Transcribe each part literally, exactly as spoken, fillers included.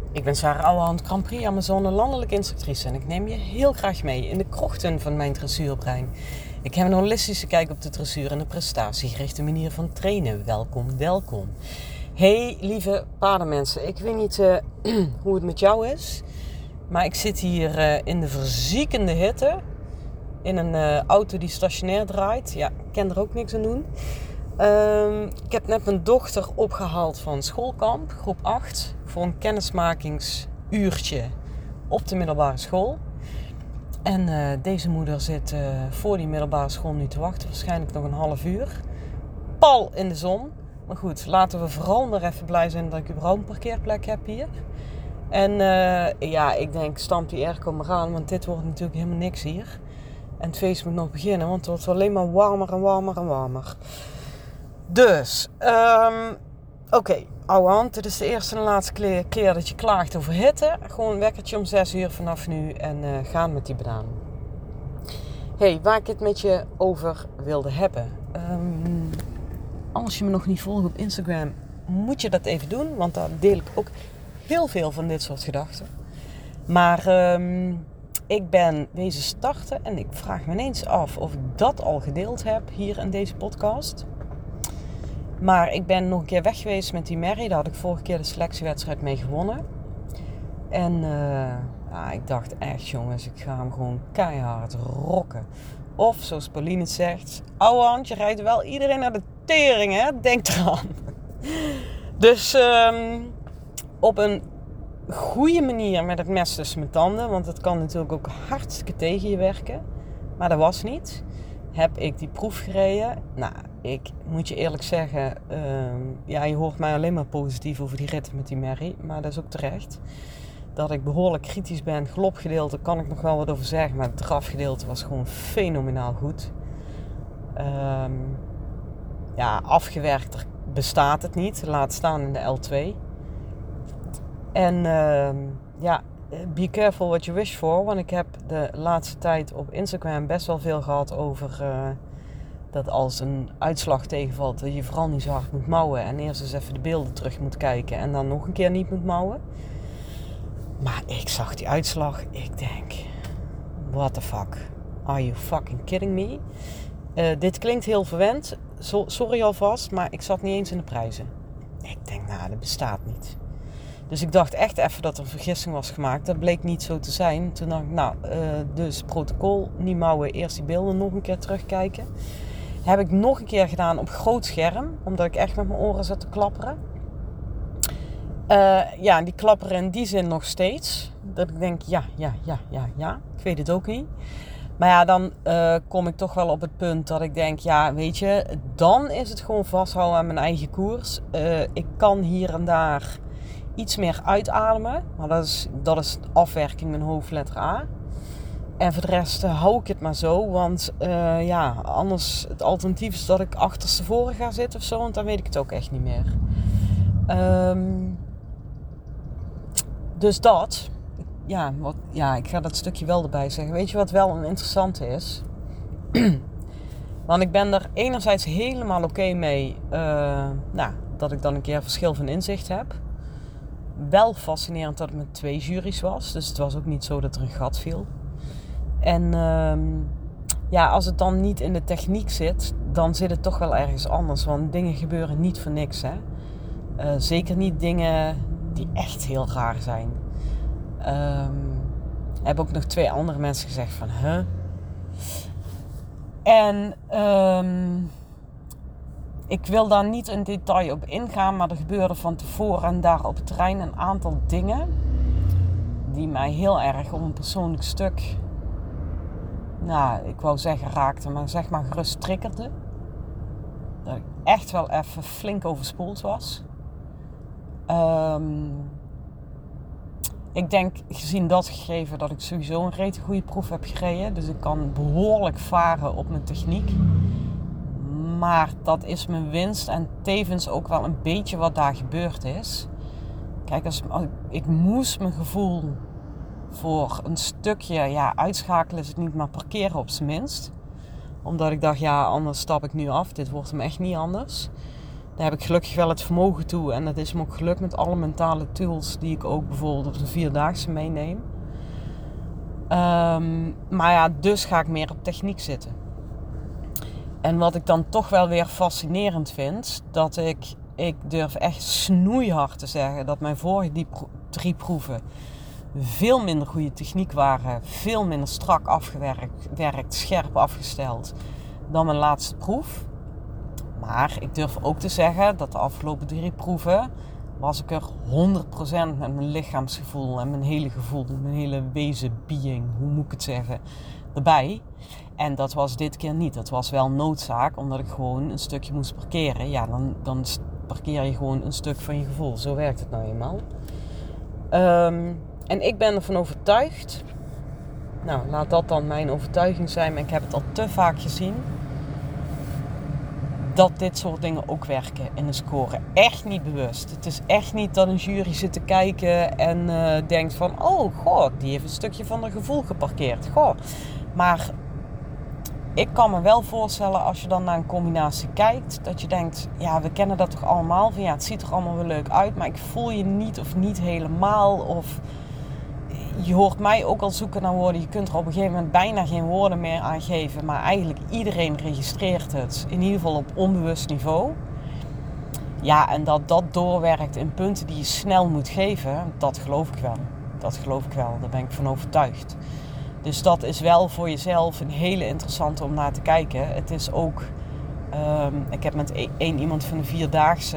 Ik ben Sarah Ouwehand, Grand Prix Amazone landelijke instructrice en ik neem je heel graag mee in de krochten van mijn dressuurbrein. Ik heb een holistische kijk op de dressuur en de prestatiegerichte manier van trainen. Welkom, welkom. Hey lieve paardenmensen, ik weet niet uh, hoe het met jou is, maar ik zit hier uh, in de verziekende hitte in een uh, auto die stationair draait. Ja, ik kan er ook niks aan doen. Uh, ik heb net mijn dochter opgehaald van schoolkamp, groep acht, voor een kennismakingsuurtje op de middelbare school. En uh, deze moeder zit uh, voor die middelbare school nu te wachten, waarschijnlijk nog een half uur. Pal in de zon. Maar goed, laten we vooral maar even blij zijn dat ik überhaupt een parkeerplek heb hier. En uh, ja, ik denk, stamp die airco maar aan, want dit wordt natuurlijk helemaal niks hier. En het feest moet nog beginnen, want het wordt alleen maar warmer en warmer en warmer. Dus, um, oké, okay, ouwe hand, dit is de eerste en de laatste keer, keer dat je klaagt over hitte. Gewoon een wekkertje om zes uur vanaf nu en uh, gaan met die banaan. Hey, waar ik het met je over wilde hebben. Um, als je me nog niet volgt op Instagram, moet je dat even doen, want daar deel ik ook heel veel van dit soort gedachten. Maar um, ik ben wezen starten en ik vraag me ineens af of ik dat al gedeeld heb hier in deze podcast. Maar ik ben nog een keer weg geweest met die Mary. Daar had ik vorige keer de selectiewedstrijd mee gewonnen. En uh, ja, ik dacht echt, jongens, ik ga hem gewoon keihard rocken. Of zoals Pauline het zegt, ouwe hand, je rijdt wel iedereen naar de tering, hè? Denk eraan. Dus um, op een goede manier met het mes tussen mijn tanden. Want het kan natuurlijk ook hartstikke tegen je werken. Maar dat was niet. Heb ik die proef gereden. Nou, ik moet je eerlijk zeggen, uh, ja, je hoort mij alleen maar positief over die ritten met die Mary. Maar dat is ook terecht. Dat ik behoorlijk kritisch ben. Galopgedeelte kan ik nog wel wat over zeggen. Maar het drafgedeelte was gewoon fenomenaal goed. Um, ja, afgewerkter bestaat het niet. Laat staan in de L twee. En uh, ja, be careful what you wish for. Want ik heb de laatste tijd op Instagram best wel veel gehad over uh, dat als een uitslag tegenvalt, dat je vooral niet zo hard moet mouwen. En eerst eens even de beelden terug moet kijken en dan nog een keer niet moet mouwen. Maar ik zag die uitslag. Ik denk, what the fuck? Are you fucking kidding me? Uh, dit klinkt heel verwend. So, sorry alvast, maar ik zat niet eens in de prijzen. Ik denk, nou, dat bestaat niet. Dus ik dacht echt even dat er een vergissing was gemaakt. Dat bleek niet zo te zijn. Toen dacht ik, nou, uh, dus protocol, niet mouwen, eerst die beelden nog een keer terugkijken. Heb ik nog een keer gedaan op groot scherm, omdat ik echt met mijn oren zat te klapperen. Uh, ja, die klapperen in die zin nog steeds. Dat ik denk, ja, ja, ja, ja, ja. Ik weet het ook niet. Maar ja, dan uh, kom ik toch wel op het punt dat ik denk, ja, weet je, dan is het gewoon vasthouden aan mijn eigen koers. Uh, ik kan hier en daar iets meer uitademen, maar dat is, dat is afwerking met hoofdletter A. En voor de rest uh, hou ik het maar zo, want uh, ja, anders het alternatief is dat ik achterstevoren ga zitten of zo, want dan weet ik het ook echt niet meer. Um, dus dat, ja, wat, ja, ik ga dat stukje wel erbij zeggen. Weet je wat wel een interessante is? Want ik ben er enerzijds helemaal oké mee, uh, nou, dat ik dan een keer verschil van inzicht heb. Wel fascinerend dat het met twee juries was. Dus het was ook niet zo dat er een gat viel. En um, ja, als het dan niet in de techniek zit, dan zit het toch wel ergens anders. Want dingen gebeuren niet voor niks, hè. Uh, zeker niet dingen die echt heel raar zijn. Um, heb ook nog twee andere mensen gezegd van, huh? En um, ik wil daar niet in detail op ingaan, maar er gebeurde van tevoren en daar op het terrein een aantal dingen die mij heel erg op een persoonlijk stuk, nou, ik wou zeggen raakte, maar zeg maar gerust triggerde. Dat ik echt wel even flink overspoeld was. Um, ik denk, gezien dat gegeven, dat ik sowieso een rete goede proef heb gereden. Dus ik kan behoorlijk varen op mijn techniek. Maar dat is mijn winst en tevens ook wel een beetje wat daar gebeurd is. Kijk, als, als ik, ik moest mijn gevoel voor een stukje, ja, uitschakelen is het niet, maar parkeren op zijn minst. Omdat ik dacht, ja, anders stap ik nu af. Dit wordt hem echt niet anders. Daar heb ik gelukkig wel het vermogen toe. En dat is me ook gelukt met alle mentale tools die ik ook bijvoorbeeld op de Vierdaagse meeneem. Um, maar ja, dus ga ik meer op techniek zitten. En wat ik dan toch wel weer fascinerend vind, dat ik, ik durf echt snoeihard te zeggen dat mijn vorige die pro- drie proeven veel minder goede techniek waren, veel minder strak afgewerkt, werkt, scherp afgesteld dan mijn laatste proef. Maar ik durf ook te zeggen dat de afgelopen drie proeven was ik er honderd procent met mijn lichaamsgevoel en mijn hele gevoel, mijn hele wezen, being, hoe moet ik het zeggen, erbij. En dat was dit keer niet. Dat was wel noodzaak, omdat ik gewoon een stukje moest parkeren. Ja, dan, dan parkeer je gewoon een stuk van je gevoel. Zo werkt het nou eenmaal. Um, en ik ben ervan overtuigd. Nou, laat dat dan mijn overtuiging zijn. Maar ik heb het al te vaak gezien. Dat dit soort dingen ook werken in een score. Echt niet bewust. Het is echt niet dat een jury zit te kijken en uh, denkt van... Oh, goh, die heeft een stukje van haar gevoel geparkeerd. Goh. Maar ik kan me wel voorstellen als je dan naar een combinatie kijkt... dat je denkt, ja, we kennen dat toch allemaal. Van ja, het ziet er allemaal wel leuk uit, maar ik voel je niet of niet helemaal. Of je hoort mij ook al zoeken naar woorden. Je kunt er op een gegeven moment bijna geen woorden meer aan geven. Maar eigenlijk iedereen registreert het. In ieder geval op onbewust niveau. Ja, en dat dat doorwerkt in punten die je snel moet geven, dat geloof ik wel. Dat geloof ik wel, daar ben ik van overtuigd. Dus dat is wel voor jezelf een hele interessante om naar te kijken. Het is ook, um, ik heb met één iemand van de Vierdaagse,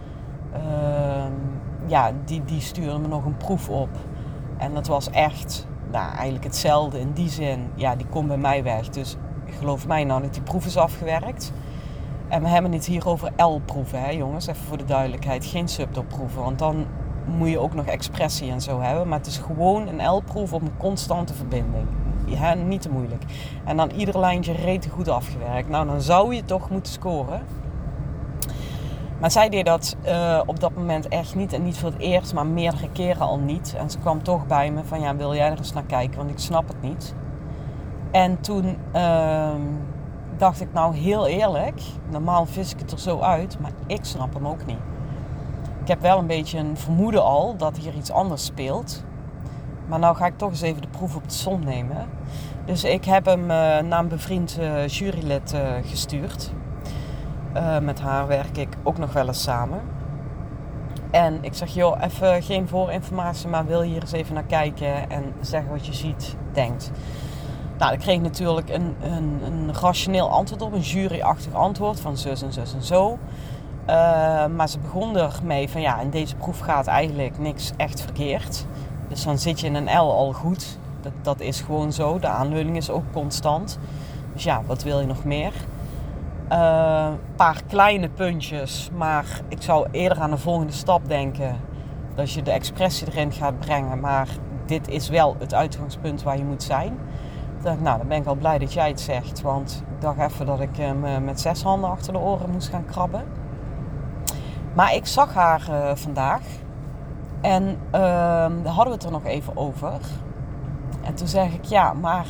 um, ja, die, die stuurde me nog een proef op. En dat was echt, nou, eigenlijk hetzelfde in die zin. Ja, die komt bij mij weg. Dus geloof mij nou dat die proef is afgewerkt. En we hebben het hier over L-proeven, hè jongens. Even voor de duidelijkheid. Geen subtopproeven. Want dan moet je ook nog expressie en zo hebben. Maar het is gewoon een L-proef op een constante verbinding. Ja, niet te moeilijk. En dan ieder lijntje rete goed afgewerkt. Nou, dan zou je toch moeten scoren. Maar zij deed dat uh, op dat moment echt niet. En niet voor het eerst, maar meerdere keren al niet. En ze kwam toch bij me van, ja, wil jij er eens naar kijken? Want ik snap het niet. En toen uh, dacht ik, nou heel eerlijk, normaal vis ik het er zo uit, maar ik snap hem ook niet. Ik heb wel een beetje een vermoeden al dat hier iets anders speelt. Maar nou ga ik toch eens even de proef op de som nemen. Dus ik heb hem uh, naar een bevriend uh, jurylid uh, gestuurd. Uh, met haar werk ik ook nog wel eens samen. En ik zeg, joh, even geen voorinformatie, maar wil je hier eens even naar kijken en zeggen wat je ziet, denkt. Nou, ik kreeg natuurlijk een, een, een rationeel antwoord op, een juryachtig antwoord van zus en zus en zo. Uh, maar ze begon ermee van, ja, in deze proef gaat eigenlijk niks echt verkeerd. Dus dan zit je in een L al goed. Dat, dat is gewoon zo. De aanleuning is ook constant. Dus ja, wat wil je nog meer? Een uh, paar kleine puntjes, maar ik zou eerder aan de volgende stap denken. Dat je de expressie erin gaat brengen, maar dit is wel het uitgangspunt waar je moet zijn. Toen dacht ik, nou, dan ben ik al blij dat jij het zegt, want ik dacht even dat ik me uh, met zes handen achter de oren moest gaan krabben. Maar ik zag haar uh, vandaag en uh, daar hadden we het er nog even over. En toen zeg ik, ja, maar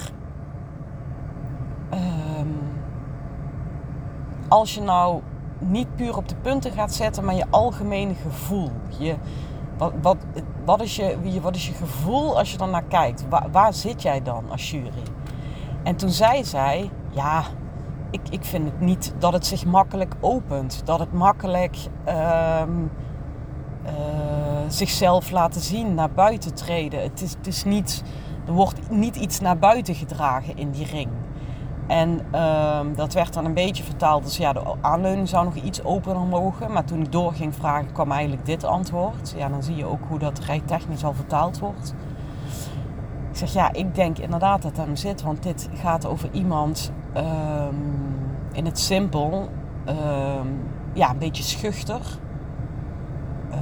Um, als je nou niet puur op de punten gaat zetten, maar je algemene gevoel. Je, wat, wat, wat, is je, wat is je gevoel als je dan naar kijkt? Waar, waar zit jij dan als jury? En toen zei zij, ja, ik, ik vind het niet dat het zich makkelijk opent. Dat het makkelijk um, uh, zichzelf laten zien, naar buiten treden. Het is, het is niet, er wordt niet iets naar buiten gedragen in die ring. En uh, dat werd dan een beetje vertaald. Dus ja, de aanleuning zou nog iets opener mogen. Maar toen ik door ging vragen, kwam eigenlijk dit antwoord. Ja, dan zie je ook hoe dat rijtechnisch al vertaald wordt. Ik zeg, ja, ik denk inderdaad dat dat hem zit. Want dit gaat over iemand um, in het simpel. Um, ja, een beetje schuchter. Uh,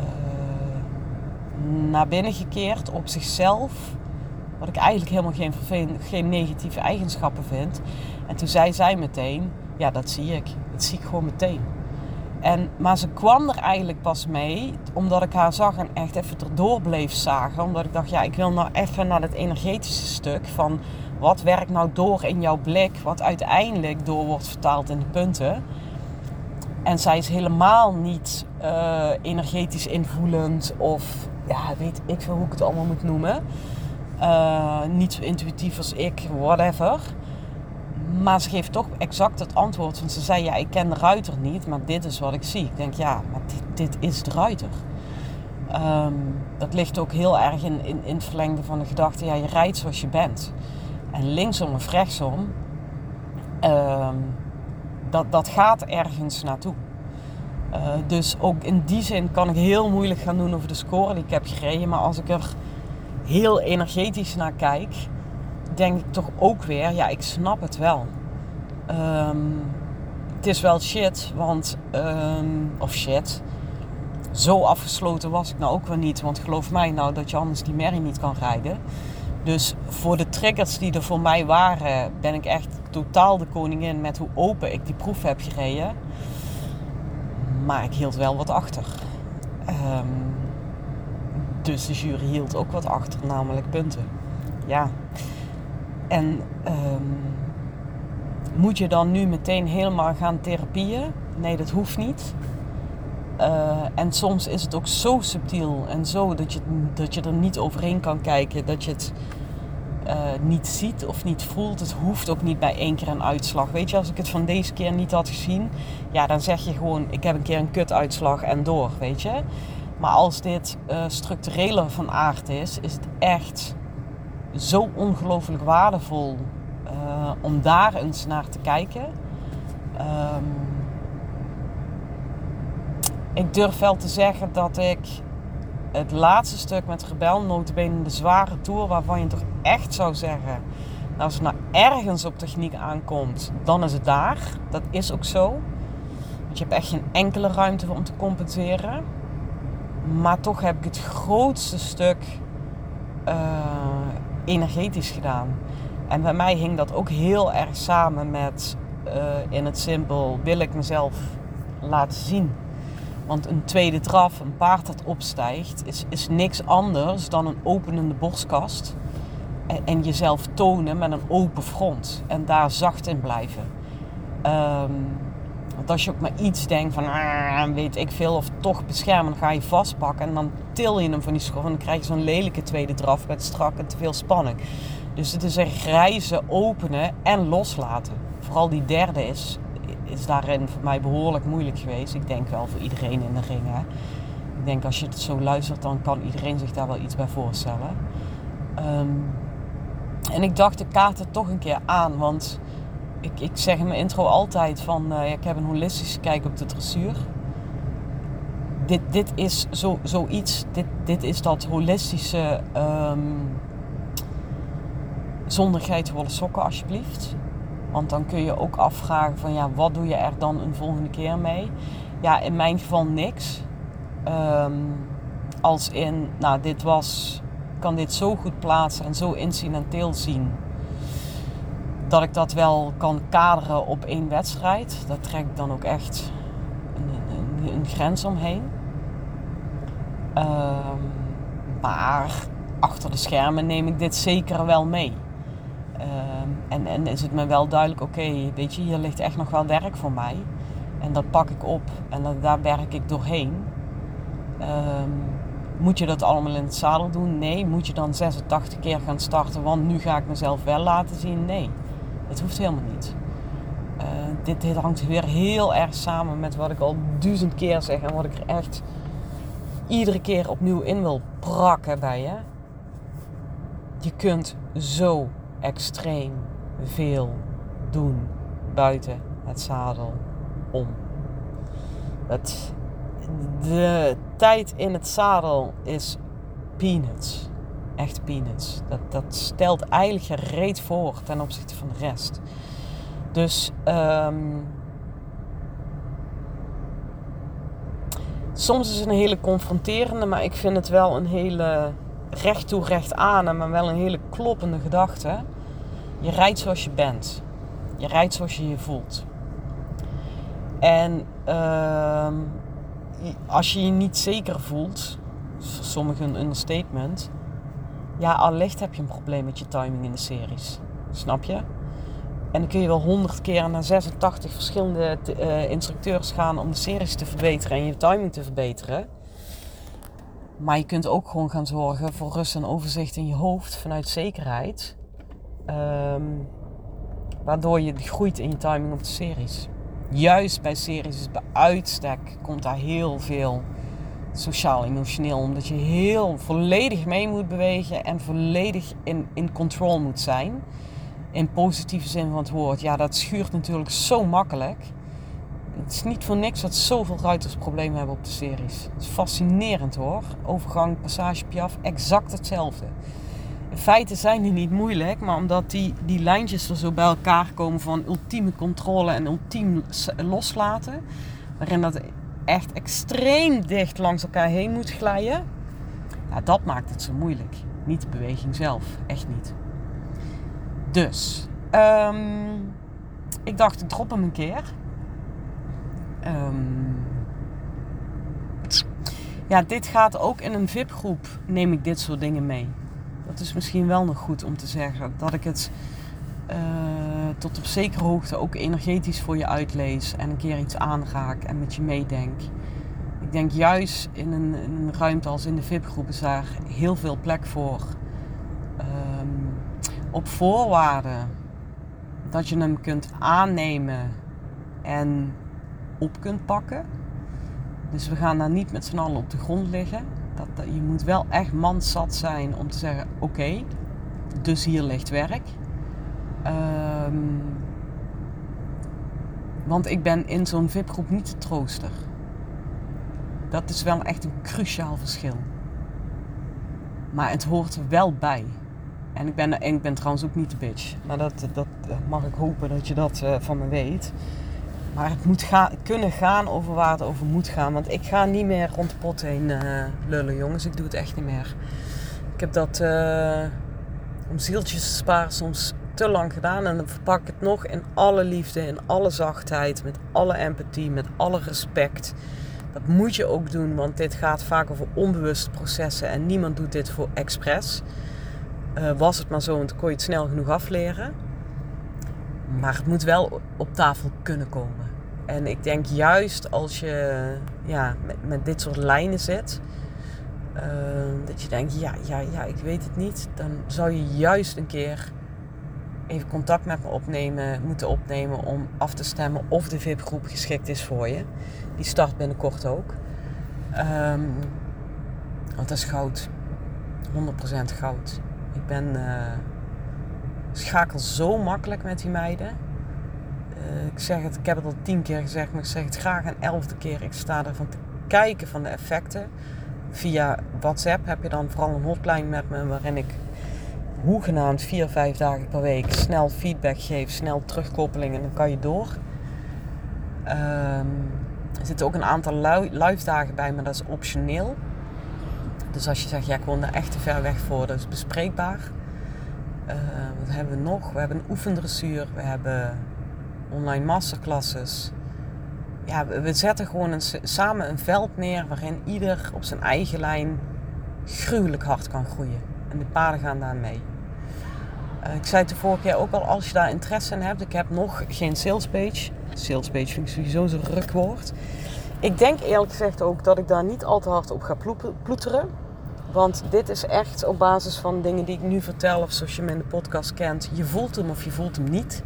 naar binnen gekeerd op zichzelf. Wat ik eigenlijk helemaal geen, vervelend, geen negatieve eigenschappen vind. En toen zei zij meteen, ja, dat zie ik. Dat zie ik gewoon meteen. En, maar ze kwam er eigenlijk pas mee, omdat ik haar zag en echt even erdoor bleef zagen. Omdat ik dacht, ja, ik wil nou even naar het energetische stuk van wat werkt nou door in jouw blik, wat uiteindelijk door wordt vertaald in de punten. En zij is helemaal niet uh, energetisch invoelend of ja, weet ik veel hoe ik het allemaal moet noemen. Uh, niet zo intuïtief als ik, whatever. Maar ze geeft toch exact het antwoord. Want ze zei, ja, ik ken de ruiter niet, maar dit is wat ik zie. Ik denk, ja, maar dit, dit is de ruiter. Um, dat ligt ook heel erg in, in, in het verlengde van de gedachte, ja, je rijdt zoals je bent. En linksom of rechtsom, um, dat, dat gaat ergens naartoe. Uh, dus ook in die zin kan ik heel moeilijk gaan doen over de score die ik heb gereden. Maar als ik er heel energetisch naar kijk, denk ik toch ook weer, ja, ik snap het wel. Um, het is wel shit, want, um, of shit, zo afgesloten was ik nou ook wel niet. Want geloof mij nou dat je anders die merrie niet kan rijden. Dus voor de triggers die er voor mij waren, ben ik echt totaal de koningin met hoe open ik die proef heb gereden. Maar ik hield wel wat achter. Um, dus de jury hield ook wat achter, namelijk punten. Ja. En um, moet je dan nu meteen helemaal gaan therapieën? Nee, dat hoeft niet. Uh, en soms is het ook zo subtiel en zo dat je, dat je er niet overheen kan kijken. Dat je het uh, niet ziet of niet voelt. Het hoeft ook niet bij één keer een uitslag. Weet je, als ik het van deze keer niet had gezien, ja, dan zeg je gewoon, ik heb een keer een kutuitslag en door, weet je. Maar als dit uh, structureler van aard is, is het echt zo ongelooflijk waardevol uh, om daar eens naar te kijken. Um, ik durf wel te zeggen dat ik het laatste stuk met Rebel, nota bene de zware tour, waarvan je toch echt zou zeggen, nou, als het nou ergens op techniek aankomt, dan is het daar. Dat is ook zo. Want je hebt echt geen enkele ruimte om te compenseren. Maar toch heb ik het grootste stuk uh, energetisch gedaan. En bij mij hing dat ook heel erg samen met, uh, in het simpel, wil ik mezelf laten zien. Want een tweede draf, een paard dat opstijgt, is, is niks anders dan een openende borstkast. En, en jezelf tonen met een open front. En daar zacht in blijven. Um, want als je ook maar iets denkt van, ah, weet ik veel, of toch beschermen, dan ga je vastpakken. En dan til je hem van die schroef en dan krijg je zo'n lelijke tweede draf met strak en te veel spanning. Dus het is een grijze openen en loslaten. Vooral die derde is... is daarin voor mij behoorlijk moeilijk geweest. Ik denk wel voor iedereen in de ring. Hè. Ik denk als je het zo luistert, dan kan iedereen zich daar wel iets bij voorstellen. Um, en ik dacht, ik kaart het toch een keer aan. Want ik, ik zeg in mijn intro altijd van, uh, ik heb een holistische kijk op de dressuur. Dit, dit is zo, zoiets, dit, dit is dat holistische, um, zonder geitenwolle sokken alsjeblieft. Want dan kun je ook afvragen van, ja, wat doe je er dan een volgende keer mee? Ja, in mijn geval niks. Um, als in, nou, dit was, ik kan dit zo goed plaatsen en zo incidenteel zien, dat ik dat wel kan kaderen op één wedstrijd. Daar trek ik dan ook echt een, een, een grens omheen. Um, maar achter de schermen neem ik dit zeker wel mee. Um, en, en is het me wel duidelijk, oké, okay, weet je, hier ligt echt nog wel werk voor mij. En dat pak ik op en dat, daar werk ik doorheen. Um, moet je dat allemaal in het zadel doen? Nee. Moet je dan zesentachtig keer gaan starten, want nu ga ik mezelf wel laten zien? Nee. Het hoeft helemaal niet. Uh, dit, dit hangt weer heel erg samen met wat ik al duizend keer zeg en wat ik er echt iedere keer opnieuw in wil prakken bij je. Je kunt zo extreem veel doen buiten het zadel om. Het, de tijd in het zadel is peanuts. Echt peanuts. Dat, dat stelt eigenlijk gereed voor ten opzichte van de rest. Dus um, soms is het een hele confronterende, maar ik vind het wel een hele recht toe recht aan, maar wel een hele kloppende gedachte. Je rijdt zoals je bent. Je rijdt zoals je je voelt. En uh, als je je niet zeker voelt, voor sommigen een understatement, ja, allicht heb je een probleem met je timing in de series. Snap je? En dan kun je wel honderd keer naar zesentachtig verschillende uh, instructeurs gaan om de series te verbeteren en je timing te verbeteren. Maar je kunt ook gewoon gaan zorgen voor rust en overzicht in je hoofd vanuit zekerheid. Um, waardoor je groeit in je timing op de series. Juist bij series, dus bij uitstek, komt daar heel veel sociaal-emotioneel. Omdat je heel volledig mee moet bewegen en volledig in, in control moet zijn. In positieve zin van het woord. Ja, dat schuurt natuurlijk zo makkelijk. Het is niet voor niks dat zoveel ruiters problemen hebben op de series. Het is fascinerend hoor. Overgang, passage, piaf, exact hetzelfde. In feite zijn die niet moeilijk, maar omdat die, die lijntjes er zo bij elkaar komen van ultieme controle en ultiem loslaten. Waarin dat echt extreem dicht langs elkaar heen moet glijden. Ja, dat maakt het zo moeilijk. Niet de beweging zelf. Echt niet. Dus, um, ik dacht ik drop hem een keer. Um, ja, dit gaat ook in een V I P-groep, neem ik dit soort dingen mee. Dat is misschien wel nog goed om te zeggen. Dat ik het uh, tot op zekere hoogte ook energetisch voor je uitlees. En een keer iets aanraak en met je meedenk. Ik denk juist in een, in een ruimte als in de V I P-groep is daar heel veel plek voor. Um, op voorwaarde dat je hem kunt aannemen en op kunt pakken. Dus we gaan daar niet met z'n allen op de grond liggen. Dat, dat, je moet wel echt manszat zijn om te zeggen, oké, okay, dus hier ligt werk. Um, want ik ben in zo'n V I P-groep niet de trooster. Dat is wel echt een cruciaal verschil. Maar het hoort er wel bij. En ik ben, en ik ben trouwens ook niet de bitch. Maar dat, dat mag ik hopen dat je dat uh, van me weet. Maar het moet ga, kunnen gaan over waar het over moet gaan. Want ik ga niet meer rond de pot heen uh, lullen, jongens. Ik doe het echt niet meer. Ik heb dat uh, om zieltjes te sparen soms te lang gedaan. En dan verpak ik het nog in alle liefde, in alle zachtheid, met alle empathie, met alle respect. Dat moet je ook doen, want dit gaat vaak over onbewuste processen. En niemand doet dit voor expres. Uh, was het maar zo, want dan kon je het snel genoeg afleren. Maar het moet wel op tafel kunnen komen. En ik denk juist als je ja, met, met dit soort lijnen zit. Uh, dat je denkt, ja, ja, ja, ik weet het niet. Dan zou je juist een keer even contact met me opnemen, moeten opnemen om af te stemmen of de V I P-groep geschikt is voor je. Die start binnenkort ook. Um, want dat is goud. honderd procent goud. Ik ben uh, schakel zo makkelijk met die meiden. Uh, ik zeg het, ik heb het al tien keer gezegd, maar ik zeg het graag een elfde keer. Ik sta ervan te kijken van de effecten. Via WhatsApp heb je dan vooral een hotline met me waarin ik hoegenaamd vier, vijf dagen per week snel feedback geef, snel terugkoppeling en dan kan je door. Um, er zitten ook een aantal live dagen bij, maar dat is optioneel. Dus als je zegt, ja, ik woon daar echt te ver weg voor, dat is bespreekbaar. Uh, wat hebben we nog? We hebben een oefendressuur, we hebben online masterclasses. Ja, we, we zetten gewoon een, samen een veld neer waarin ieder op zijn eigen lijn gruwelijk hard kan groeien. En de paarden gaan daar mee. Uh, ik zei het de vorige keer ook al, als je daar interesse in hebt, ik heb nog geen salespage. Salespage vind ik sowieso zo'n rukwoord. Ik denk eerlijk gezegd ook dat ik daar niet al te hard op ga ploeteren. Want dit is echt op basis van dingen die ik nu vertel, of zoals je me in de podcast kent. Je voelt hem of je voelt hem niet.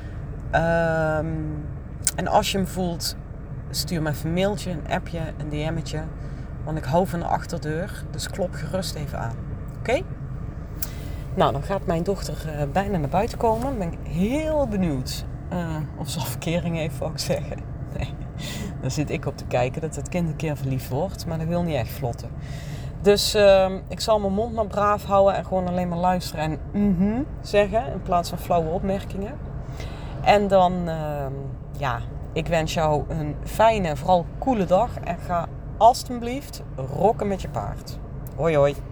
Um, en als je hem voelt, stuur me even een mailtje, een appje, een D M'tje. Want ik hou van de achterdeur, dus klop gerust even aan. Oké? Okay? Nou, dan gaat mijn dochter uh, bijna naar buiten komen. Dan ben ik heel benieuwd uh, of ze al verkering heeft, wou ik zeggen. Nee, daar zit ik op te kijken dat het kind een keer verliefd wordt. Maar dat wil niet echt vlotten. Dus uh, ik zal mijn mond maar braaf houden en gewoon alleen maar luisteren en mm-hmm zeggen. In plaats van flauwe opmerkingen. En dan, uh, ja, ik wens jou een fijne, vooral coole dag. En ga alstublieft rocken met je paard. Hoi hoi.